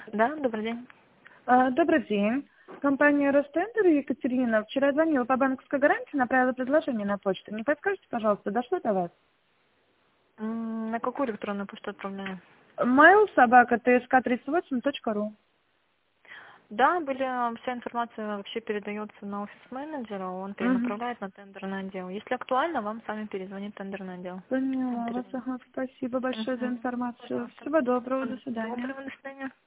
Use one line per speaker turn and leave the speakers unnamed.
Да, добрый день.
Добрый день. Компания Ростендер, Екатерина. Вчера звонила по банковской гарантии, направила предложение на почту. Не подскажете, пожалуйста, дошло до вас?
На какую электронную почту отправляем?
mail@tsk38.ru.
Да, вся информация вообще передается на офис менеджера, он
Угу.
перенаправляет на тендерный отдел. Если актуально, вам сами перезвонит тендерный отдел. Он
Поняла вас.
перезвонит.
Ага, спасибо большое за
Мгм.
информацию.
Пожалуйста.
Всего доброго, до
Доброго,
свидания.
до свидания.